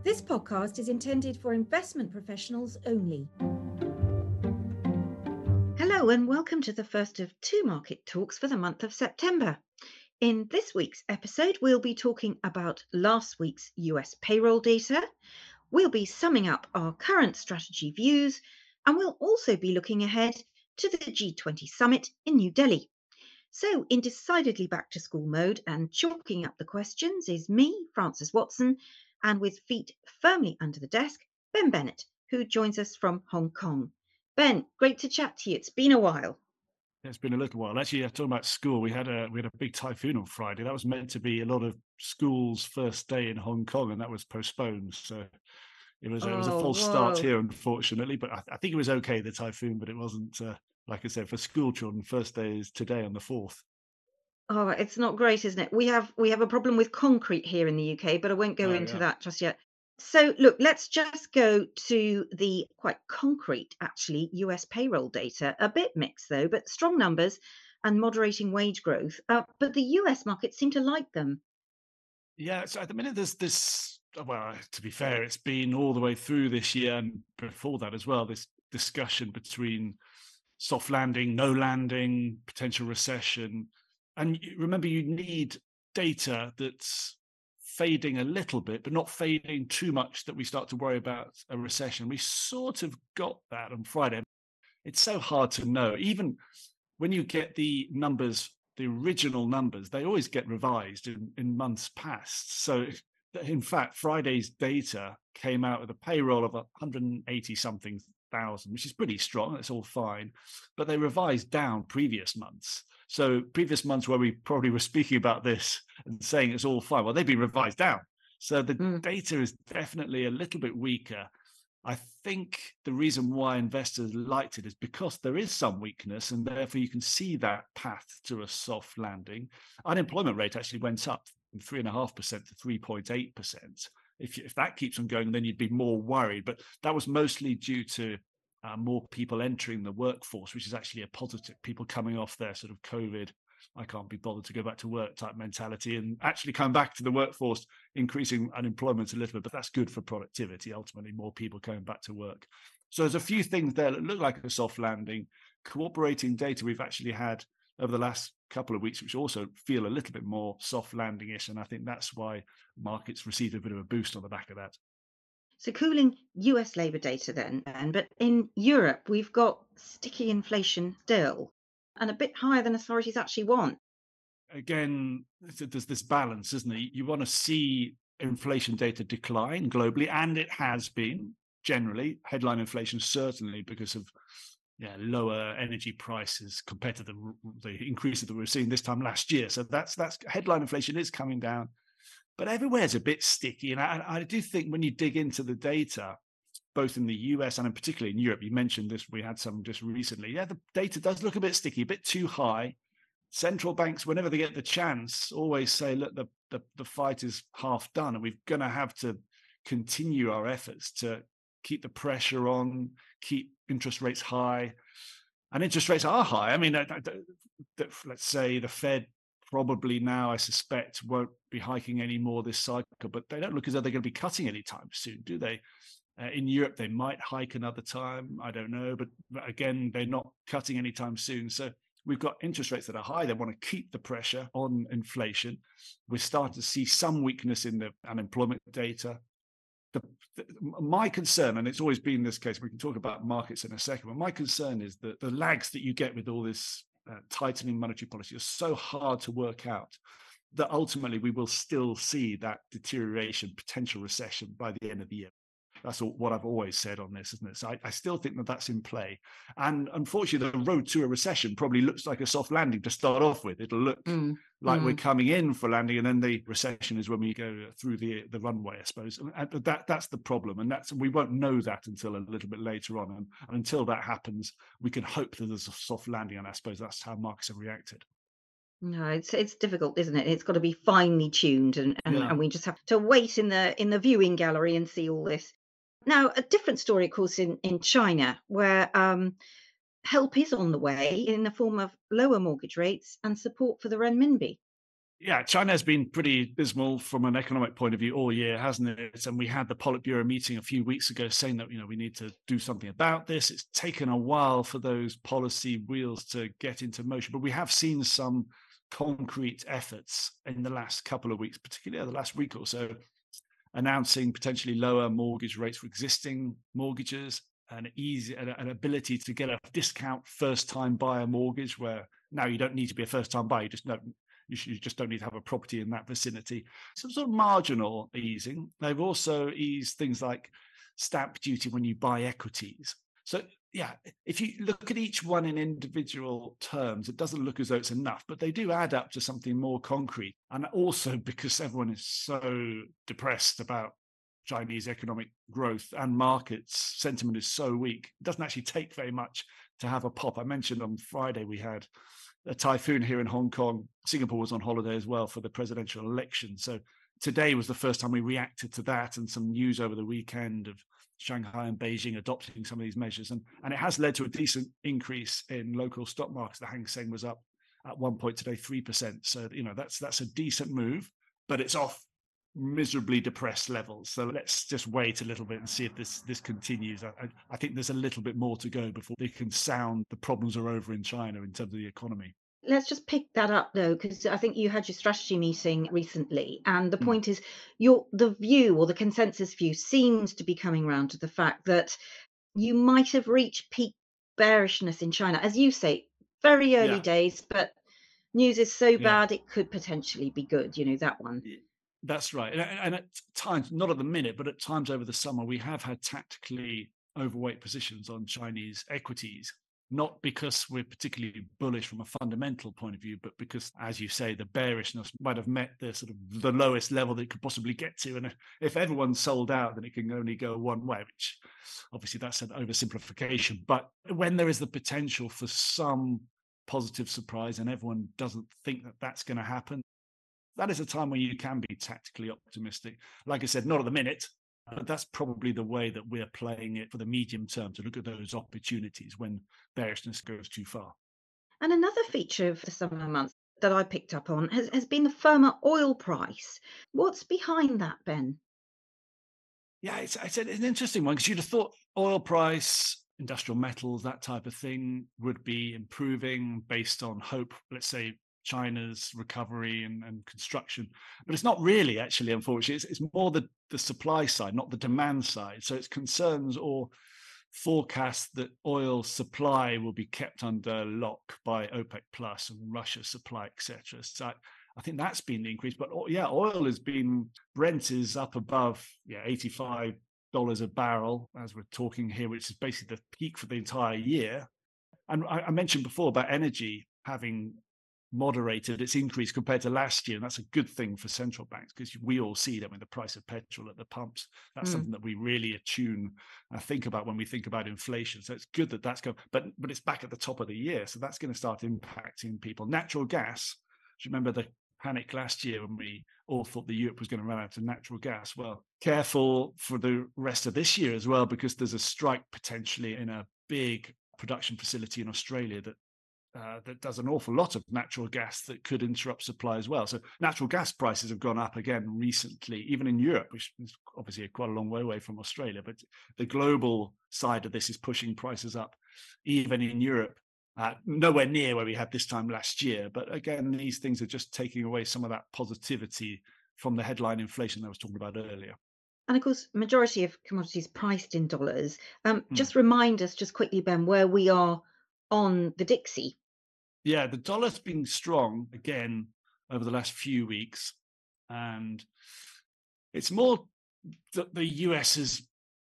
This podcast is intended for investment professionals only. Hello and welcome to the first of two market talks for the month of September. In this week's episode, we'll be talking about last week's US payroll data. We'll be summing up our current strategy views, and we'll also be looking ahead to the G20 summit in New Delhi. So, in decidedly back to school mode and chalking up the questions is me, Frances Watson, and with feet firmly under the desk, Ben Bennett, who joins us from Hong Kong. Ben, great to chat to you. It's been a while. It's been a little while. Actually, talking about school, we had a big typhoon on Friday. That was meant to be a lot of schools' first day in Hong Kong, and that was postponed. So it was a false start here, unfortunately. But I think it was okay, the typhoon, but it wasn't. Like I said, for school children, first day is today on the 4th. Oh, it's not great, isn't it? We have a problem with concrete here in the UK, but I won't go into that just yet. So look, let's just go to the quite concrete, actually, US payroll data. A bit mixed though, but strong numbers and moderating wage growth. But the US market seem to like them. Yeah, so at the minute there's this. Well, to be fair, it's been all the way through this year and before that as well. This discussion between soft landing, no landing, potential recession. And remember, you need data that's fading a little bit, but not fading too much that we start to worry about a recession. We sort of got that on Friday. It's so hard to know. Even when you get the numbers, the original numbers, they always get revised in months past. So in fact, Friday's data came out with a payroll of 180 something thousand, which is pretty strong. That's all fine. But they revised down previous months. So previous months where we probably were speaking about this and saying it's all fine, well, they've been revised down. So the data is definitely a little bit weaker. I think the reason why investors liked it is because there is some weakness, and therefore you can see that path to a soft landing. Unemployment rate actually went up from 3.5% to 3.8%. If that keeps on going, then you'd be more worried. But that was mostly due to more people entering the workforce, which is actually a positive. People coming off their sort of COVID, I can't be bothered to go back to work type mentality, and actually come back to the workforce, increasing unemployment a little bit. But that's good for productivity. Ultimately, more people coming back to work. So there's a few things there that look like a soft landing. Cooperating data we've actually had over the last couple of weeks, which also feel a little bit more soft landing-ish. And I think that's why markets received a bit of a boost on the back of that. So cooling US labour data then, but in Europe, we've got sticky inflation still and a bit higher than authorities actually want. Again, there's this balance, isn't it? You want to see inflation data decline globally, and it has been generally. Headline inflation, certainly because of lower energy prices compared to the increases that we were seeing this time last year. So that's headline inflation is coming down, but everywhere's a bit sticky. And I do think when you dig into the data, both in the US and particularly in Europe, you mentioned this, we had some just recently. Yeah, the data does look a bit sticky, a bit too high. Central banks, whenever they get the chance, always say, look, the fight is half done, and we're going to have to continue our efforts to keep the pressure on, keep interest rates high. And interest rates are high. I mean, let's say the Fed probably now, I suspect, won't be hiking any more this cycle, but they don't look as though they're going to be cutting anytime soon, do they? In Europe, they might hike another time. I don't know. But again, they're not cutting anytime soon. So we've got interest rates that are high. They want to keep the pressure on inflation. We're starting to see some weakness in the unemployment data. My concern, and it's always been this case, we can talk about markets in a second, but my concern is that the lags that you get with all this tightening monetary policy are so hard to work out that ultimately we will still see that deterioration, potential recession by the end of the year. That's what I've always said on this, isn't it? So I still think that that's in play. And unfortunately, the road to a recession probably looks like a soft landing to start off with. It'll look like we're coming in for landing, and then the recession is when we go through the runway, I suppose. And that's the problem. And we won't know that until a little bit later on. And until that happens, we can hope that there's a soft landing. And I suppose that's how markets have reacted. No, it's difficult, isn't it? It's got to be finely tuned, and we just have to wait in the viewing gallery and see all this. Now, a different story, of course, in China, where help is on the way in the form of lower mortgage rates and support for the renminbi. Yeah, China has been pretty dismal from an economic point of view all year, hasn't it? And we had the Politburo meeting a few weeks ago saying that, we need to do something about this. It's taken a while for those policy wheels to get into motion, but we have seen some concrete efforts in the last couple of weeks, particularly the last week or so, announcing potentially lower mortgage rates for existing mortgages, an ability to get a discount first-time buyer mortgage, where now you don't need to be a first-time buyer, you just don't need to have a property in that vicinity. Some sort of marginal easing. They've also eased things like stamp duty when you buy equities. So yeah, if you look at each one in individual terms, it doesn't look as though it's enough, but they do add up to something more concrete. And also because everyone is so depressed about Chinese economic growth and markets sentiment is so weak, it doesn't actually take very much to have a pop. I mentioned on Friday we had a typhoon here in Hong Kong. Singapore was on holiday as well for the presidential election. So today was the first time we reacted to that, and some news over the weekend of Shanghai and Beijing adopting some of these measures. And it has led to a decent increase in local stock markets. The Hang Seng was up at one point today, 3%. So, that's a decent move, but it's off miserably depressed levels. So let's just wait a little bit and see if this continues. I think there's a little bit more to go before they can sound the problems are over in China in terms of the economy. Let's just pick that up though, because I think you had your strategy meeting recently, and the point is the view or the consensus view seems to be coming around to the fact that you might have reached peak bearishness in China. As you say, very early days, but news is so bad it could potentially be good, that one. That's right. And at times, not at the minute, but at times over the summer, we have had tactically overweight positions on Chinese equities, not because we're particularly bullish from a fundamental point of view, but because, as you say, the bearishness might have met the sort of the lowest level that it could possibly get to. And if everyone's sold out, then it can only go one way, which obviously that's an oversimplification. But when there is the potential for some positive surprise and everyone doesn't think that that's going to happen, that is a time when you can be tactically optimistic. Like I said, not at the minute, but that's probably the way that we're playing it for the medium term, to look at those opportunities when bearishness goes too far. And another feature of the summer months that I picked up on has been the firmer oil price. What's behind that, Ben? Yeah, it's an interesting one, because you'd have thought oil price, industrial metals, that type of thing would be improving based on hope, let's say, China's recovery and construction, but it's not really, actually, unfortunately. It's more the supply side, not the demand side. So it's concerns or forecasts that oil supply will be kept under lock by OPEC Plus and Russia supply, etc. So I think that's been the increase. But oil has been, Brent is up above $85 a barrel as we're talking here, which is basically the peak for the entire year. And I mentioned before about energy having moderated its increase compared to last year, and that's a good thing for central banks, because we all see that with the price of petrol at the pumps. That's something that we really attune and think about when we think about inflation. So it's good that that's going, but it's back at the top of the year, so that's going to start impacting people. Natural gas, do you remember the panic last year when we all thought that Europe was going to run out of natural gas? Well, careful for the rest of this year as well, because there's a strike potentially in a big production facility in Australia that does an awful lot of natural gas that could interrupt supply as well. So natural gas prices have gone up again recently, even in Europe, which is obviously quite a long way away from Australia. But the global side of this is pushing prices up, even in Europe, nowhere near where we had this time last year. But again, these things are just taking away some of that positivity from the headline inflation that I was talking about earlier. And of course, majority of commodities priced in dollars. Just remind us, just quickly, Ben, where we are on the Dixie. Yeah, the dollar's been strong again over the last few weeks, and it's more that the US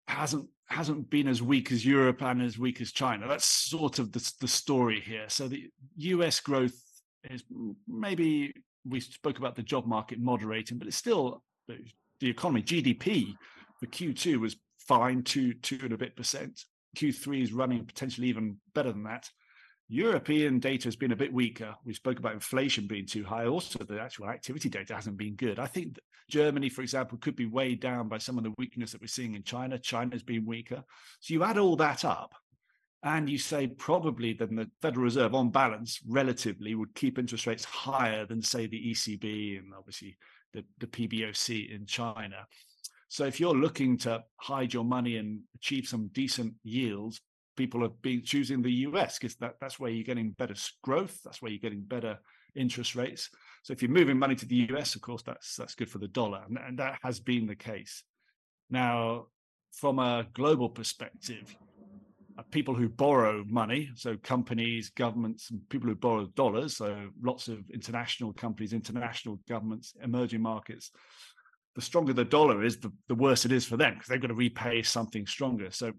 hasn't been as weak as Europe and as weak as China. That's sort of the story here. So the US growth is maybe, we spoke about the job market moderating, but it's still the economy. GDP for Q2 was fine, 2 and a bit percent. Q3 is running potentially even better than that. European data has been a bit weaker. We spoke about inflation being too high. Also, the actual activity data hasn't been good. I think that Germany, for example, could be weighed down by some of the weakness that we're seeing in China. China's been weaker. So you add all that up, And you say probably then the Federal Reserve, on balance, relatively, would keep interest rates higher than, say, the ECB and obviously the PBOC in China. So if you're looking to hide your money and achieve some decent yields, people have been choosing the US because that's where you're getting better growth. That's where you're getting better interest rates. So if you're moving money to the US, of course, that's good for the dollar. And that has been the case. Now, from a global perspective, people who borrow money, so companies, governments, and people who borrow dollars, so lots of international companies, international governments, emerging markets, the stronger the dollar is, the worse it is for them because they've got to repay something stronger. So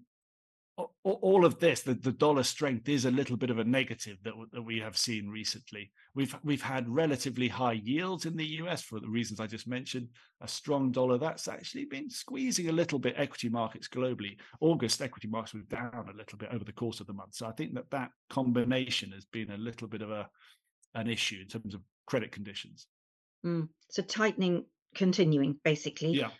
all of this, the dollar strength is a little bit of a negative that we have seen recently. We've had relatively high yields in the US for the reasons I just mentioned. A strong dollar, that's actually been squeezing a little bit equity markets globally. August equity markets were down a little bit over the course of the month. So I think that combination has been a little bit of an issue in terms of credit conditions. So tightening continuing, basically. Yeah.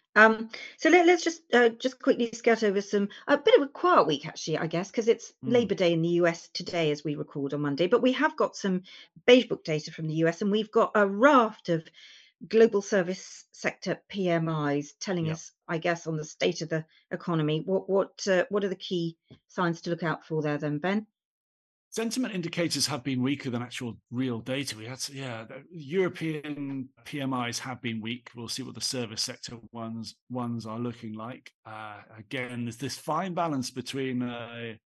So let's just quickly skirt over a bit of a quiet week, actually, I guess, because it's Labor Day in the US today as we record on Monday. But we have got some beige book data from the US, and we've got a raft of global service sector PMIs telling us, I guess, on the state of the economy. What are the key signs to look out for there, then, Ben? Sentiment indicators have been weaker than actual real data. We had, the European PMIs have been weak. We'll see what the service sector ones are looking like. Again, there's this fine balance between a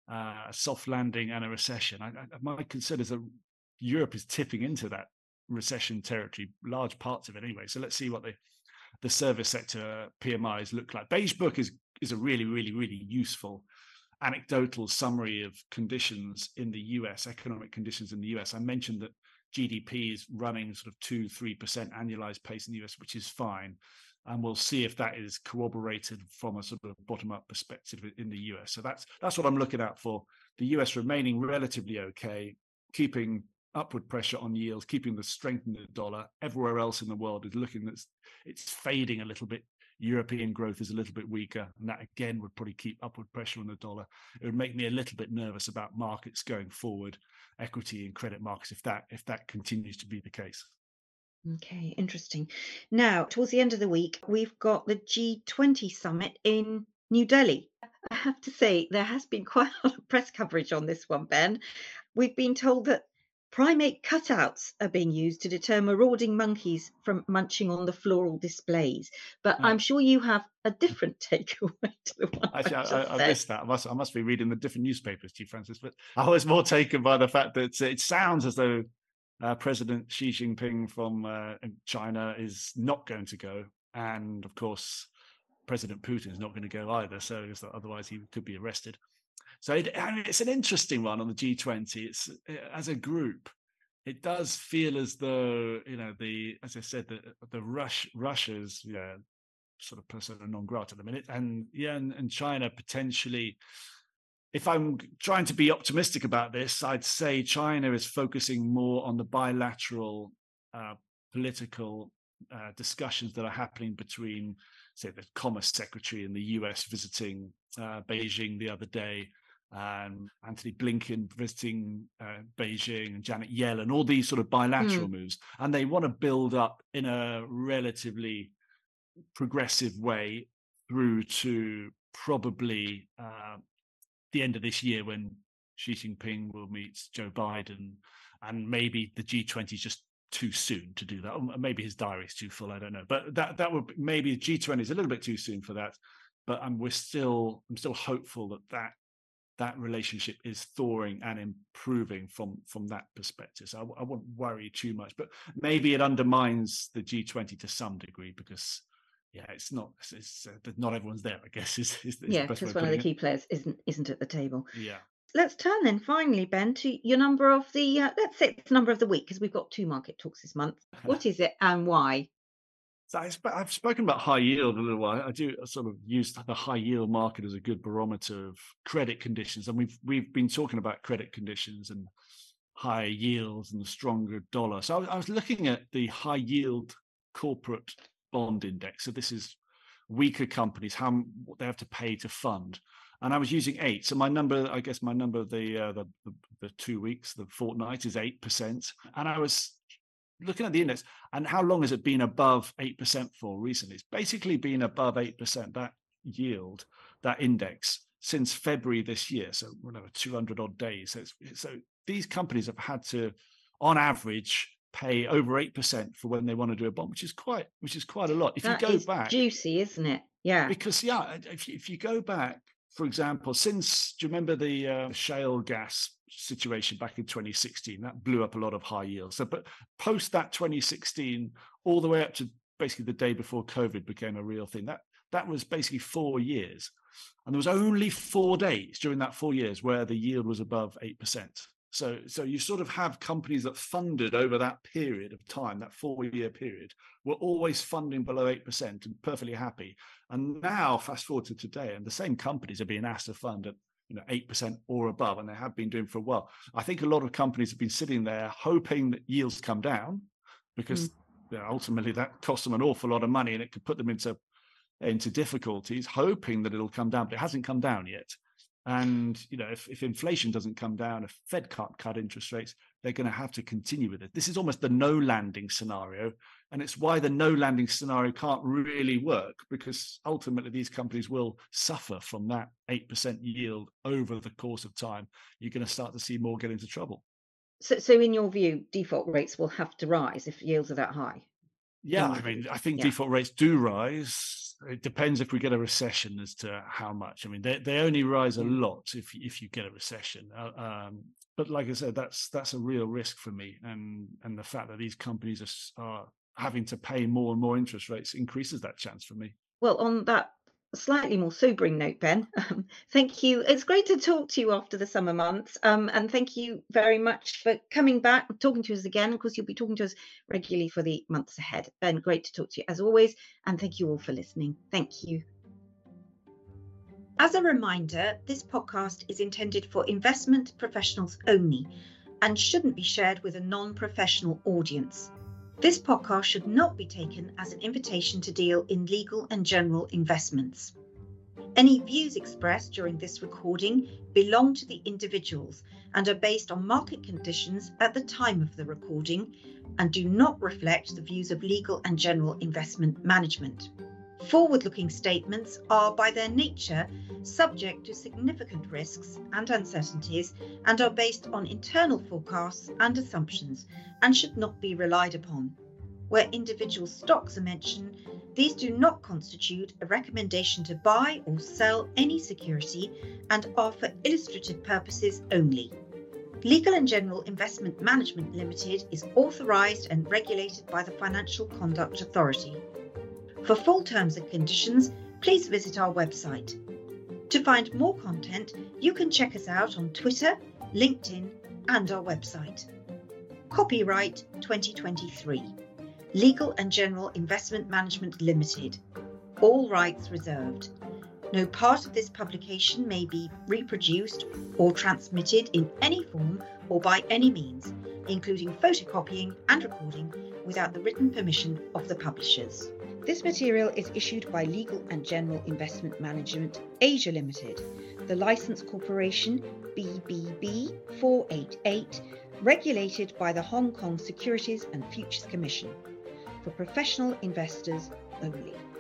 soft landing and a recession. My concern is that Europe is tipping into that recession territory, large parts of it anyway. So let's see what the service sector PMIs look like. Beige book is a really, really, really useful anecdotal summary of conditions in the US, economic conditions in the US. I mentioned that GDP is running sort of 2-3% annualized pace in the US, which is fine. And we'll see if that is corroborated from a sort of bottom-up perspective in the US. So that's what I'm looking out for. The US remaining relatively okay, keeping upward pressure on yields, keeping the strength in the dollar. Everywhere else in the world is looking that it's fading a little bit. European growth is a little bit weaker, and that again would probably keep upward pressure on the dollar. It would make me a little bit nervous about markets going forward, equity and credit markets, if that continues to be the case. Okay, interesting. Now, towards the end of the week, we've got the G20 summit in New Delhi. I have to say, there has been quite a lot of press coverage on this one, Ben. We've been told that primate cutouts are being used to deter marauding monkeys from munching on the floral displays. But I'm sure you have a different takeaway to the one I missed that. I must be reading the different newspapers to you, Francis. But I was more taken by the fact that it sounds as though President Xi Jinping from China is not going to go. And of course, President Putin is not going to go either. So otherwise he could be arrested. So it's an interesting one on the G20. It's as a group, it does feel as though, as I said, the Russia's sort of persona non grata at the minute, and China potentially. If I'm trying to be optimistic about this, I'd say China is focusing more on the bilateral political discussions that are happening between, say, the Commerce Secretary in the US visiting Beijing the other day, and Anthony Blinken visiting Beijing, and Janet Yellen, all these sort of bilateral moves. And they want to build up in a relatively progressive way through to probably the end of this year, when Xi Jinping will meet Joe Biden, and maybe the G20 is just too soon to do that. Or maybe his diary is too full. I don't know, but that would maybe G20 is a little bit too soon for that. But I'm still hopeful that relationship is thawing and improving from that perspective. So I won't worry too much, but maybe it undermines the G20 to some degree because. Yeah, it's not everyone's there, I guess. Is the best because one of the key players isn't at the table. Yeah. Let's turn then finally, Ben, to your number of the let's say it's number of the week, because we've got 2 market talks this month. What is it and why? So I've spoken about high yield a little while. I do sort of use the high yield market as a good barometer of credit conditions, and we've been talking about credit conditions and high yields and the stronger dollar. So I was looking at the high yield corporate bond index. So this is weaker companies, what they have to pay to fund. and I was using 8. So my number, I guess my number of the 2 weeks, the fortnight is 8%. And I was looking at the index, and how long has it been above 8% for recently? It's basically been above 8%, that yield, that index, since February this year. So whatever, 200 odd days. So these companies have had to, on average, pay over 8% for when they want to do a bond, which is quite a lot. If that you go is back, juicy, isn't it? Yeah. Because if you go back, for example, do you remember the shale gas situation back in 2016? That blew up a lot of high yields. So, but post that 2016, all the way up to basically the day before COVID became a real thing, that was basically 4 years. And there was only 4 days during that 4 years where the yield was above 8%. So you sort of have companies that funded over that period of time, that 4-year period, were always funding below 8% and perfectly happy. And now, fast forward to today, and the same companies are being asked to fund at 8% or above, and they have been doing for a while. I think a lot of companies have been sitting there hoping that yields come down, because ultimately that costs them an awful lot of money and it could put them into difficulties, hoping that it'll come down, but it hasn't come down yet. And if inflation doesn't come down, if Fed can't cut interest rates, they're going to have to continue with it. This is almost the no landing scenario, and it's why the no landing scenario can't really work, because ultimately these companies will suffer from that 8% yield over the course of time. You're going to start to see more get into trouble. So in your view, default rates will have to rise if yields are that high? Yeah, I mean, I think default rates do rise. It depends if we get a recession as to how much. I mean, they only rise a lot if you get a recession. But like I said, that's a real risk for me, and the fact that these companies are having to pay more and more interest rates increases that chance for me. Well, on that slightly more sobering note, Ben, thank you. It's great to talk to you after the summer months, and thank you very much for coming back, talking to us again. Of course, you'll be talking to us regularly for the months ahead. Ben, great to talk to you as always, and thank you all for listening. Thank you. As a reminder, this podcast is intended for investment professionals only and shouldn't be shared with a non-professional audience. This podcast should not be taken as an invitation to deal in legal and general investments. Any views expressed during this recording belong to the individuals and are based on market conditions at the time of the recording and do not reflect the views of legal and general investment management. Forward-looking statements are, by their nature, subject to significant risks and uncertainties and are based on internal forecasts and assumptions and should not be relied upon. Where individual stocks are mentioned, these do not constitute a recommendation to buy or sell any security and are for illustrative purposes only. Legal and General Investment Management Limited is authorised and regulated by the Financial Conduct Authority. For full terms and conditions, please visit our website. To find more content, you can check us out on Twitter, LinkedIn, and our website. Copyright 2023. Legal and General Investment Management Limited. All rights reserved. No part of this publication may be reproduced or transmitted in any form or by any means, including photocopying and recording, without the written permission of the publishers. This material is issued by Legal and General Investment Management Asia Limited, the Licence Corporation BBB 488, regulated by the Hong Kong Securities and Futures Commission, for professional investors only.